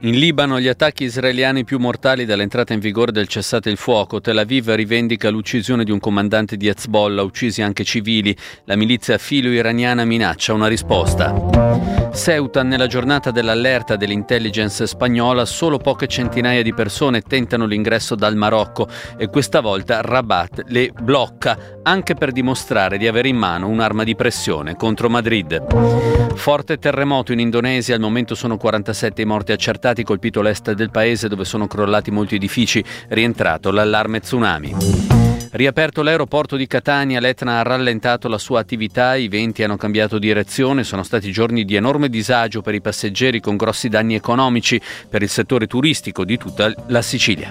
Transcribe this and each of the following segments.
In Libano gli attacchi israeliani più mortali dall'entrata in vigore del cessate il fuoco. Tel Aviv rivendica l'uccisione di un comandante di Hezbollah, uccisi anche civili. La milizia filo-iraniana minaccia una risposta. Ceuta, nella giornata dell'allerta dell'intelligence spagnola, solo poche centinaia di persone tentano l'ingresso dal Marocco e questa volta Rabat le blocca, anche per dimostrare di avere in mano un'arma di pressione contro Madrid. Forte terremoto in Indonesia, al momento sono 47 i morti accertati, colpito l'est del paese dove sono crollati molti edifici, rientrato l'allarme tsunami. Riaperto l'aeroporto di Catania, l'Etna ha rallentato la sua attività, i venti hanno cambiato direzione, sono stati giorni di enorme disagio per i passeggeri con grossi danni economici per il settore turistico di tutta la Sicilia.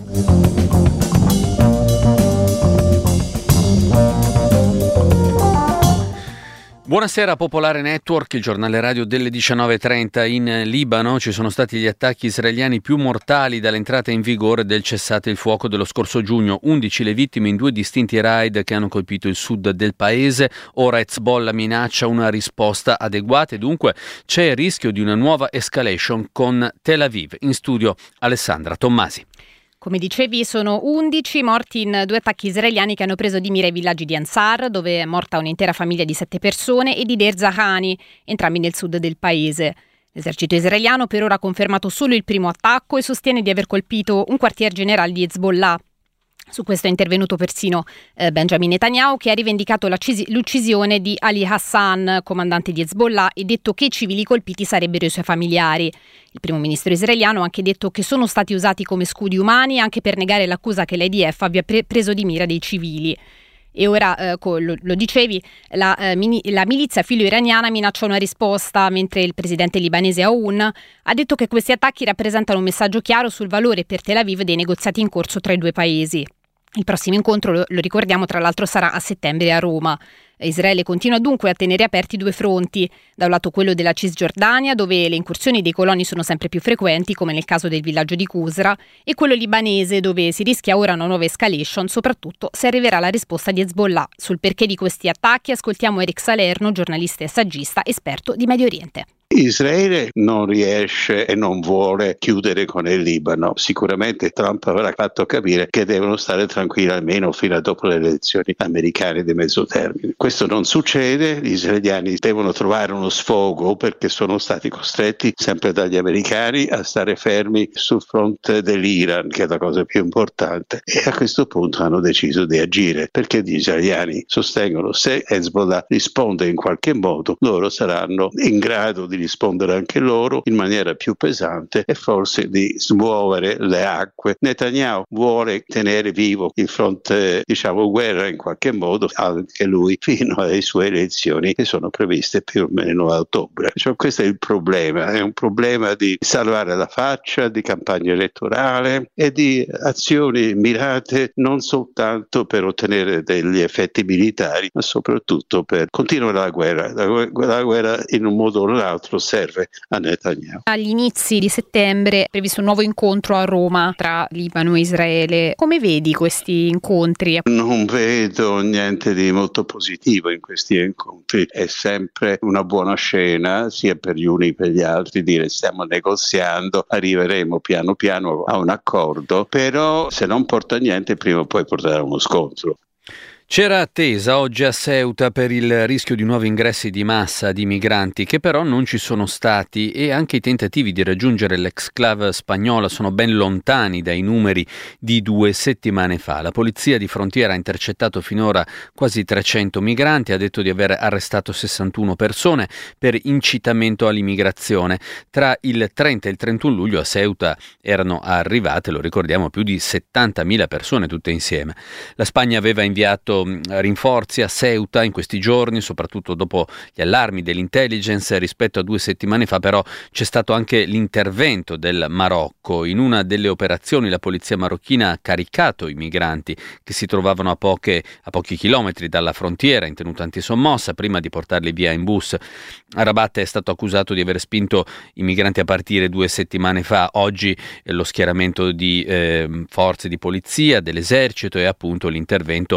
Buonasera Popolare Network, il giornale radio delle 19:30. In Libano ci sono stati gli attacchi israeliani più mortali dall'entrata in vigore del cessate il fuoco dello scorso giugno. 11 le vittime in 2 distinti raid che hanno colpito il sud del paese. Ora Hezbollah minaccia una risposta adeguata e dunque c'è il rischio di una nuova escalation con Tel Aviv. In studio Alessandra Tommasi. Come dicevi, sono 11 morti in 2 attacchi israeliani che hanno preso di mira i villaggi di Ansar, dove è morta un'intera famiglia di 7 persone, e di Deir Zahani, entrambi nel sud del paese. L'esercito israeliano per ora ha confermato solo il primo attacco e sostiene di aver colpito un quartier generale di Hezbollah. Su questo è intervenuto persino Benjamin Netanyahu, che ha rivendicato l'uccisione di Ali Hassan, comandante di Hezbollah, e detto che i civili colpiti sarebbero i suoi familiari. Il primo ministro israeliano ha anche detto che sono stati usati come scudi umani anche per negare l'accusa che l'IDF abbia preso di mira dei civili. E ora, lo dicevi, la milizia filo-iraniana minaccia una risposta, mentre il presidente libanese Aoun ha detto che questi attacchi rappresentano un messaggio chiaro sul valore per Tel Aviv dei negoziati in corso tra i 2 paesi. Il prossimo incontro, lo ricordiamo, tra l'altro sarà a settembre a Roma. Israele continua dunque a tenere aperti 2 fronti, da un lato quello della Cisgiordania, dove le incursioni dei coloni sono sempre più frequenti, come nel caso del villaggio di Qusra, e quello libanese, dove si rischia ora una nuova escalation, soprattutto se arriverà la risposta di Hezbollah. Sul perché di questi attacchi ascoltiamo Eric Salerno, giornalista e saggista, esperto di Medio Oriente. Israele non riesce e non vuole chiudere con il Libano. Sicuramente Trump avrà fatto capire che devono stare tranquilli almeno fino a dopo le elezioni americane di mezzo termine. Questo non succede, gli israeliani devono trovare uno sfogo perché sono stati costretti sempre dagli americani a stare fermi sul fronte dell'Iran, che è la cosa più importante, e a questo punto hanno deciso di agire perché gli israeliani sostengono se Hezbollah risponde in qualche modo loro saranno in grado di rispondere anche loro in maniera più pesante e forse di smuovere le acque. Netanyahu vuole tenere vivo il fronte, guerra in qualche modo, anche lui fino alle sue elezioni che sono previste più o meno a ottobre. Questo è il problema, è un problema di salvare la faccia, di campagna elettorale e di azioni mirate non soltanto per ottenere degli effetti militari, ma soprattutto per continuare la guerra. La guerra in un modo o nell'altro serve a Netanyahu. Agli inizi di settembre è previsto un nuovo incontro a Roma tra Libano e Israele. Come vedi questi incontri? Non vedo niente di molto positivo in questi incontri. È sempre una buona scena sia per gli uni che per gli altri dire stiamo negoziando, arriveremo piano piano a un accordo, però se non porta a niente prima o poi porterà a uno scontro. C'era attesa oggi a Ceuta per il rischio di nuovi ingressi di massa di migranti, che però non ci sono stati, e anche i tentativi di raggiungere l'exclave spagnola sono ben lontani dai numeri di 2 settimane fa. La polizia di frontiera ha intercettato finora quasi 300 migranti, ha detto di aver arrestato 61 persone per incitamento all'immigrazione. Tra il 30 e il 31 luglio a Ceuta erano arrivate, lo ricordiamo, più di 70.000 persone tutte insieme. La Spagna aveva inviato rinforzi a Ceuta in questi giorni, soprattutto dopo gli allarmi dell'intelligence. Rispetto a 2 settimane fa però c'è stato anche l'intervento del Marocco. In una delle operazioni la polizia marocchina ha caricato i migranti che si trovavano a pochi chilometri dalla frontiera in tenuta antisommossa prima di portarli via in bus. Rabat è stato accusato di aver spinto i migranti a partire 2 settimane fa. Oggi lo schieramento di forze di polizia, dell'esercito e appunto l'intervento in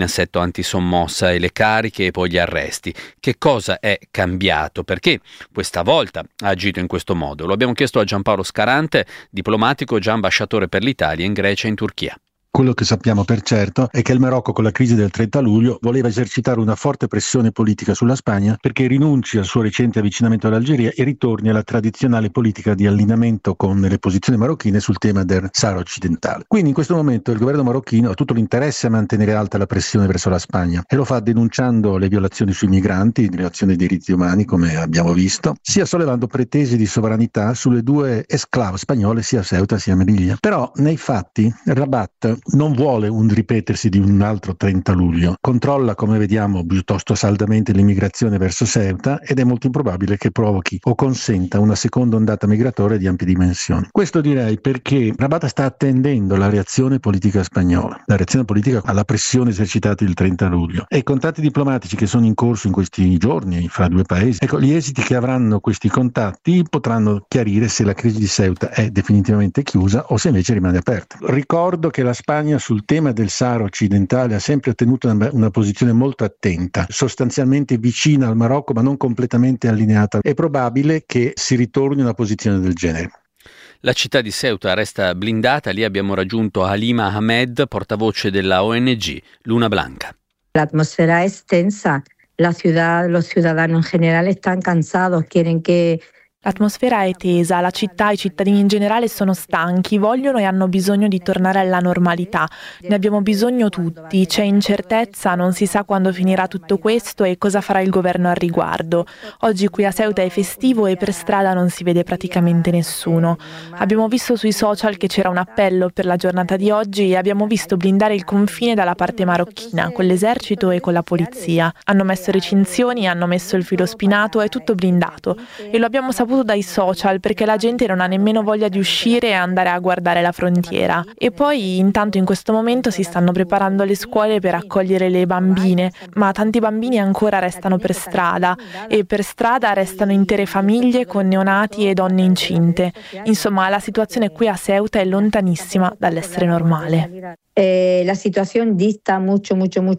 assetto antisommossa e le cariche e poi gli arresti. Che cosa è cambiato? Perché questa volta ha agito in questo modo? Lo abbiamo chiesto a Giampaolo Scarante, diplomatico già ambasciatore per l'Italia in Grecia e in Turchia. Quello che sappiamo per certo è che il Marocco, con la crisi del 30 luglio, voleva esercitare una forte pressione politica sulla Spagna perché rinunci al suo recente avvicinamento all'Algeria e ritorni alla tradizionale politica di allineamento con le posizioni marocchine sul tema del Sahara occidentale. Quindi in questo momento il governo marocchino ha tutto l'interesse a mantenere alta la pressione verso la Spagna e lo fa denunciando le violazioni sui migranti, le violazioni dei diritti umani, come abbiamo visto, sia sollevando pretese di sovranità sulle due esclave spagnole, sia Ceuta sia Melilla. Però nei fatti Rabat non vuole un ripetersi di un altro 30 luglio, controlla, come vediamo, piuttosto saldamente l'immigrazione verso Ceuta ed è molto improbabile che provochi o consenta una seconda ondata migratoria di ampie dimensioni. Questo direi perché Rabat sta attendendo la reazione politica spagnola, la reazione politica alla pressione esercitata il 30 luglio e i contatti diplomatici che sono in corso in questi giorni fra due paesi. Ecco, gli esiti che avranno questi contatti potranno chiarire se la crisi di Ceuta è definitivamente chiusa o se invece rimane aperta. Ricordo che la Spagna sul tema del Sahara occidentale ha sempre ottenuto una posizione molto attenta, sostanzialmente vicina al Marocco ma non completamente allineata. È probabile che si ritorni a una posizione del genere. La città di Ceuta resta blindata, lì abbiamo raggiunto Halima Ahmed, portavoce della ONG Luna Blanca. La atmósfera es tensa, la ciudad, los ciudadanos en general están cansados, quieren que L'atmosfera è tesa, la città e i cittadini in generale sono stanchi, vogliono e hanno bisogno di tornare alla normalità. Ne abbiamo bisogno tutti, c'è incertezza, non si sa quando finirà tutto questo e cosa farà il governo al riguardo. Oggi qui a Ceuta è festivo e per strada non si vede praticamente nessuno. Abbiamo visto sui social che c'era un appello per la giornata di oggi e abbiamo visto blindare il confine dalla parte marocchina, con l'esercito e con la polizia. Hanno messo recinzioni, hanno messo il filo spinato, è tutto blindato e lo abbiamo saputo dai social perché la gente non ha nemmeno voglia di uscire e andare a guardare la frontiera. E poi intanto in questo momento si stanno preparando le scuole per accogliere le bambine, ma tanti bambini ancora restano per strada e per strada restano intere famiglie con neonati e donne incinte. Insomma, la situazione qui a Ceuta è lontanissima dall'essere normale. La situazione dista mucho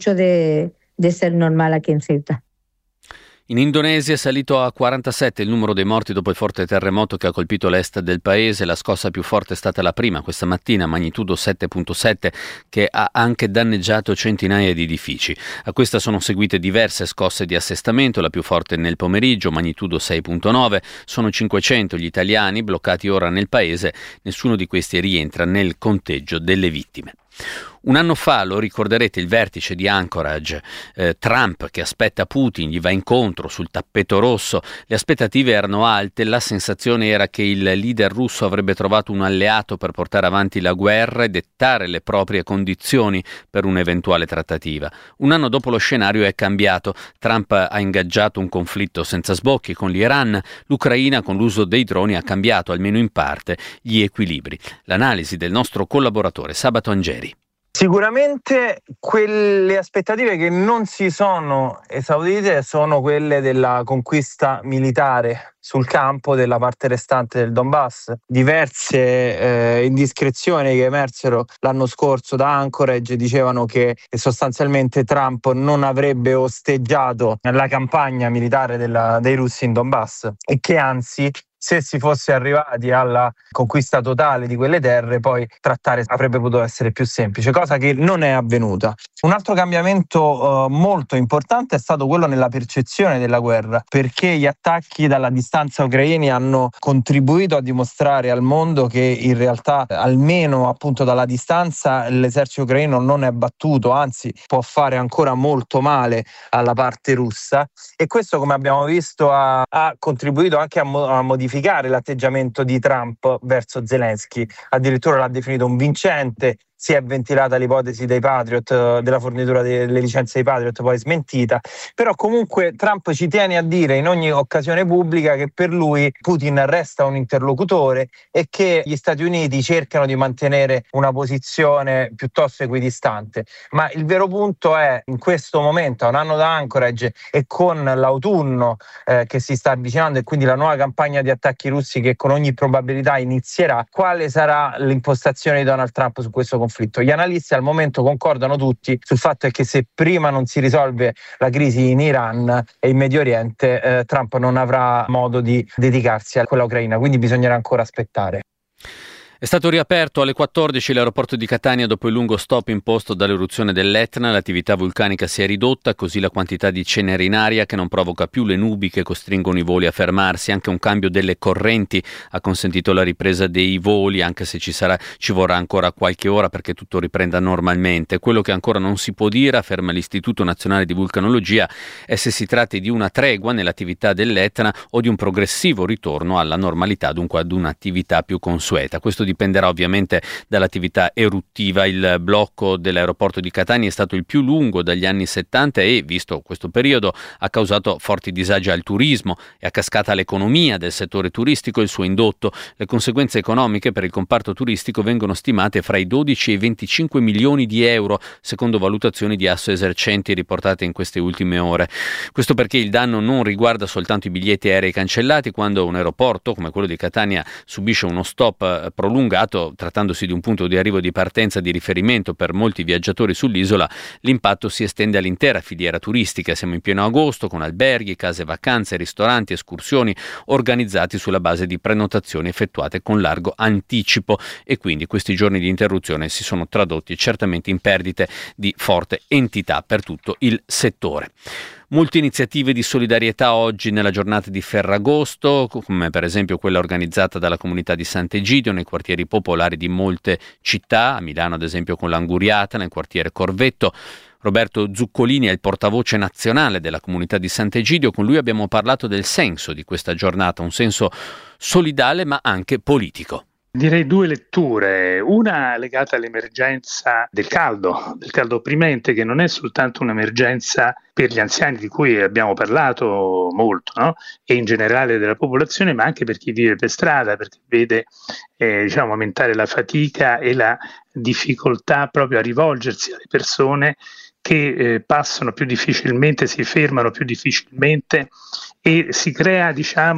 de ser normal aquí en Ceuta. In Indonesia è salito a 47 il numero dei morti dopo il forte terremoto che ha colpito l'est del paese. La scossa più forte è stata la prima questa mattina, magnitudo 7.7, che ha anche danneggiato centinaia di edifici. A questa sono seguite diverse scosse di assestamento, la più forte nel pomeriggio, magnitudo 6.9. Sono 500 gli italiani bloccati ora nel paese, nessuno di questi rientra nel conteggio delle vittime. Un anno fa, lo ricorderete, il vertice di Anchorage, Trump che aspetta Putin, gli va incontro sul tappeto rosso, le aspettative erano alte, la sensazione era che il leader russo avrebbe trovato un alleato per portare avanti la guerra e dettare le proprie condizioni per un'eventuale trattativa. Un anno dopo lo scenario è cambiato, Trump ha ingaggiato un conflitto senza sbocchi con l'Iran, l'Ucraina con l'uso dei droni ha cambiato, almeno in parte, gli equilibri. L'analisi del nostro collaboratore Sabato Angeri. Sicuramente quelle aspettative che non si sono esaudite sono quelle della conquista militare sul campo della parte restante del Donbass. Diverse indiscrezioni che emersero l'anno scorso da Anchorage dicevano che sostanzialmente Trump non avrebbe osteggiato la campagna militare dei russi in Donbass e che anzi, se si fosse arrivati alla conquista totale di quelle terre, poi trattare avrebbe potuto essere più semplice, cosa che non è avvenuta. Un altro cambiamento molto importante è stato quello nella percezione della guerra, perché gli attacchi dalla distanza ucraini hanno contribuito a dimostrare al mondo che in realtà, almeno appunto dalla distanza, l'esercito ucraino non è battuto, anzi può fare ancora molto male alla parte russa, e questo, come abbiamo visto, ha contribuito anche a modificare l'atteggiamento di Trump verso Zelensky. Addirittura l'ha definito un vincente. Si è ventilata l'ipotesi dei Patriot, della fornitura delle licenze dei Patriot, poi smentita. Però comunque Trump ci tiene a dire in ogni occasione pubblica che per lui Putin resta un interlocutore e che gli Stati Uniti cercano di mantenere una posizione piuttosto equidistante. Ma il vero punto è, in questo momento, a un anno da Anchorage e con l'autunno che si sta avvicinando e quindi la nuova campagna di attacchi russi che con ogni probabilità inizierà, quale sarà l'impostazione di Donald Trump su questo conflitto? conflitto. Gli analisti al momento concordano tutti sul fatto che se prima non si risolve la crisi in Iran e in Medio Oriente, Trump non avrà modo di dedicarsi a quella ucraina, quindi bisognerà ancora aspettare. È stato riaperto alle 14 l'aeroporto di Catania dopo il lungo stop imposto dall'eruzione dell'Etna. L'attività vulcanica si è ridotta, così la quantità di cenere in aria che non provoca più le nubi che costringono i voli a fermarsi. Anche un cambio delle correnti ha consentito la ripresa dei voli, anche se ci vorrà ancora qualche ora perché tutto riprenda normalmente. Quello che ancora non si può dire, afferma l'Istituto Nazionale di Vulcanologia, è se si tratti di una tregua nell'attività dell'Etna o di un progressivo ritorno alla normalità, dunque ad un'attività più consueta. Questo dipenderà ovviamente dall'attività eruttiva. Il blocco dell'aeroporto di Catania è stato il più lungo dagli anni 70 e, visto questo periodo, ha causato forti disagi al turismo e a cascata all'economia del settore turistico e il suo indotto. Le conseguenze economiche per il comparto turistico vengono stimate fra i 12 e i 25 milioni di euro, secondo valutazioni di Assoesercenti riportate in queste ultime ore. Questo perché il danno non riguarda soltanto i biglietti aerei cancellati. Quando un aeroporto come quello di Catania subisce uno stop prolungato, trattandosi di un punto di arrivo e di partenza di riferimento per molti viaggiatori sull'isola, l'impatto si estende all'intera filiera turistica. Siamo in pieno agosto con alberghi, case vacanze, ristoranti, escursioni organizzati sulla base di prenotazioni effettuate con largo anticipo e quindi questi giorni di interruzione si sono tradotti certamente in perdite di forte entità per tutto il settore. Molte iniziative di solidarietà oggi nella giornata di Ferragosto, come per esempio quella organizzata dalla comunità di Sant'Egidio nei quartieri popolari di molte città, a Milano ad esempio con l'Anguriata, nel quartiere Corvetto. Roberto Zuccolini è il portavoce nazionale della comunità di Sant'Egidio. Con lui abbiamo parlato del senso di questa giornata, un senso solidale ma anche politico. Direi due letture, una legata all'emergenza del caldo opprimente, che non è soltanto un'emergenza per gli anziani di cui abbiamo parlato molto, no? E in generale della popolazione, ma anche per chi vive per strada, perché vede aumentare la fatica e la difficoltà proprio a rivolgersi alle persone che passano più difficilmente, si fermano più difficilmente e si crea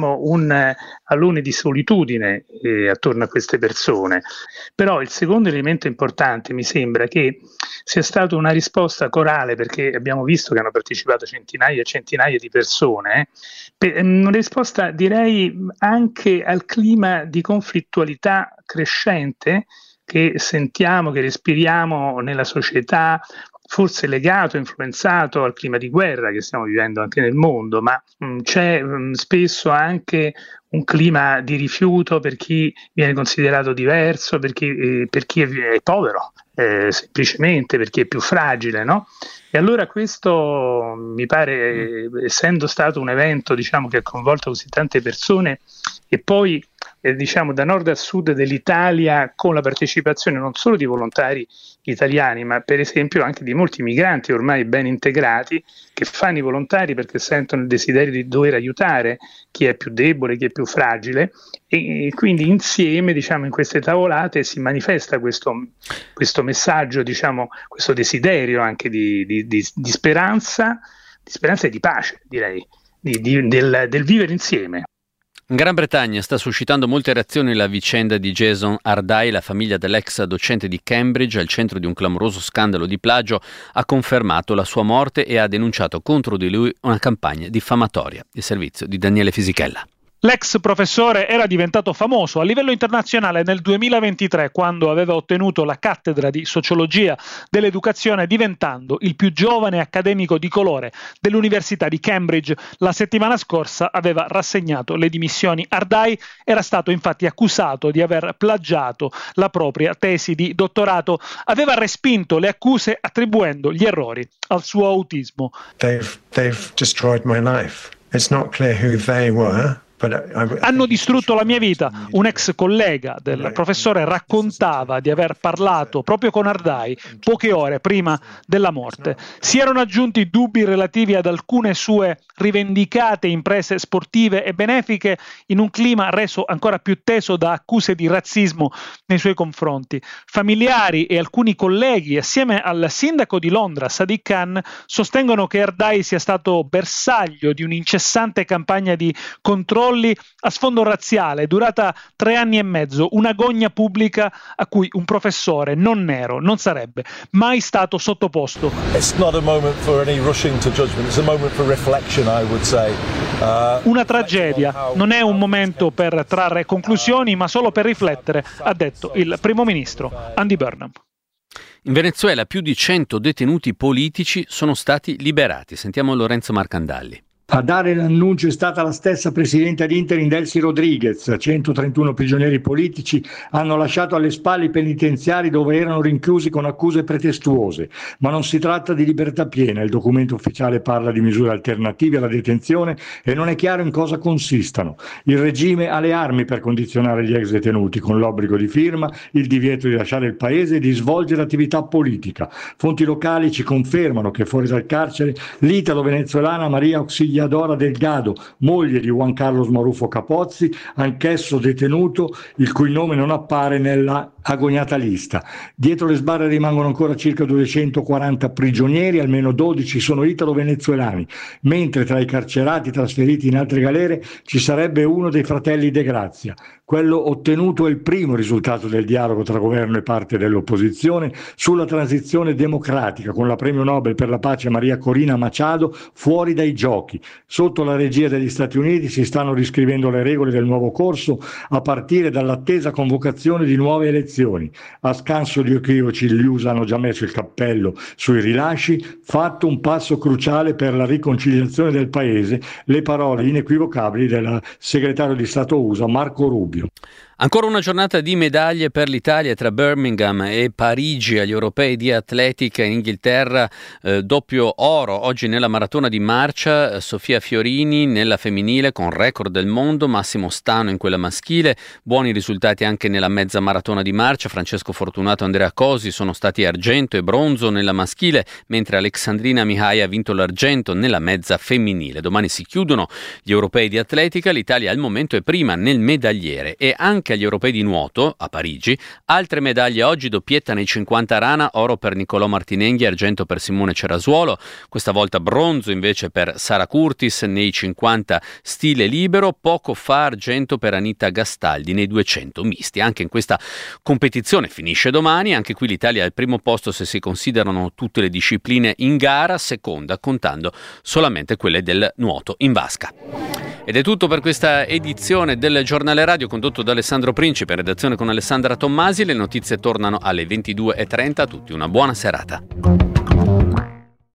un alone di solitudine attorno a queste persone. Però il secondo elemento importante mi sembra che sia stata una risposta corale, perché abbiamo visto che hanno partecipato centinaia e centinaia di persone, una risposta direi anche al clima di conflittualità crescente che sentiamo, che respiriamo nella società, forse legato, influenzato al clima di guerra che stiamo vivendo anche nel mondo, ma c'è spesso anche un clima di rifiuto per chi viene considerato diverso, per chi è povero, semplicemente per chi è più fragile, no? E allora questo mi pare, essendo stato un evento che ha coinvolto così tante persone e poi da nord a sud dell'Italia, con la partecipazione non solo di volontari italiani, ma per esempio anche di molti migranti ormai ben integrati che fanno i volontari perché sentono il desiderio di dover aiutare chi è più debole, chi è più fragile, e quindi insieme in queste tavolate si manifesta questo messaggio, questo desiderio anche di speranza e di pace, direi, del vivere insieme. In Gran Bretagna sta suscitando molte reazioni la vicenda di Jason Ardai. La famiglia dell'ex docente di Cambridge, al centro di un clamoroso scandalo di plagio, ha confermato la sua morte e ha denunciato contro di lui una campagna diffamatoria. Il servizio di Daniele Fisichella. L'ex professore era diventato famoso a livello internazionale nel 2023 quando aveva ottenuto la cattedra di sociologia dell'educazione, diventando il più giovane accademico di colore dell'Università di Cambridge. La settimana scorsa aveva rassegnato le dimissioni. Ardai era stato infatti accusato di aver plagiato la propria tesi di dottorato. Aveva respinto le accuse attribuendo gli errori al suo autismo. They've destroyed my life. It's not clear who they were. Hanno distrutto la mia vita. Un ex collega del professore raccontava di aver parlato proprio con Ardai poche ore prima della morte. Si erano aggiunti dubbi relativi ad alcune sue rivendicate imprese sportive e benefiche in un clima reso ancora più teso da accuse di razzismo nei suoi confronti. Familiari e alcuni colleghi, assieme al sindaco di Londra, Sadiq Khan, sostengono che Ardai sia stato bersaglio di un'incessante campagna di controllo controlli a sfondo razziale, durata 3 anni e mezzo, una gogna pubblica a cui un professore non nero non sarebbe mai stato sottoposto. It's not a moment for any rushing to judgment, it's a moment for reflection, I would say. Una tragedia, non è un momento per trarre conclusioni, ma solo per riflettere, ha detto il primo ministro Andy Burnham. In Venezuela più di 100 detenuti politici sono stati liberati. Sentiamo Lorenzo Marcandalli. A dare l'annuncio è stata la stessa presidenta di interim Delcy Rodriguez. 131 prigionieri politici hanno lasciato alle spalle i penitenziari dove erano rinchiusi con accuse pretestuose, ma non si tratta di libertà piena. Il documento ufficiale parla di misure alternative alla detenzione e non è chiaro in cosa consistano. Il regime ha le armi per condizionare gli ex detenuti con l'obbligo di firma, il divieto di lasciare il paese e di svolgere attività politica. Fonti locali ci confermano che fuori dal carcere l'italo-venezuelana Maria Auxiliadora Delgado, moglie di Juan Carlos Marufo Capozzi, anch'esso detenuto, il cui nome non appare nella agognata lista. Dietro le sbarre rimangono ancora circa 240 prigionieri, almeno 12 sono italo-venezuelani, mentre tra i carcerati trasferiti in altre galere ci sarebbe uno dei fratelli De Grazia. Quello ottenuto è il primo risultato del dialogo tra governo e parte dell'opposizione sulla transizione democratica, con la premio Nobel per la pace Maria Corina Machado fuori dai giochi. Sotto la regia degli Stati Uniti si stanno riscrivendo le regole del nuovo corso a partire dall'attesa convocazione di nuove elezioni. A scanso di equivoci gli USA hanno già messo il cappello sui rilasci, fatto un passo cruciale per la riconciliazione del paese, le parole inequivocabili del segretario di Stato USA Marco Rubio. Ancora una giornata di medaglie per l'Italia tra Birmingham e Parigi agli europei di atletica in Inghilterra, doppio oro oggi nella maratona di marcia, Sofia Fiorini nella femminile con record del mondo, Massimo Stano in quella maschile, buoni risultati anche nella mezza maratona di marcia, Francesco Fortunato e Andrea Cosi sono stati argento e bronzo nella maschile, mentre Alexandrina Mihai ha vinto l'argento nella mezza femminile. Domani si chiudono gli europei di atletica, l'Italia al momento è prima nel medagliere e anche agli europei di nuoto a Parigi, altre medaglie oggi, doppietta nei 50 rana, oro per Niccolò Martinenghi, argento per Simone Cerasuolo, questa volta bronzo invece per Sara Curtis nei 50 stile libero, poco fa argento per Anita Gastaldi nei 200 misti. Anche in questa competizione finisce domani, anche qui l'Italia è al primo posto se si considerano tutte le discipline in gara, seconda contando solamente quelle del nuoto in vasca. Ed è tutto per questa edizione del Giornale Radio condotto da Alessandro Principe, in redazione con Alessandra Tommasi. Le notizie tornano alle 22:30. A tutti una buona serata.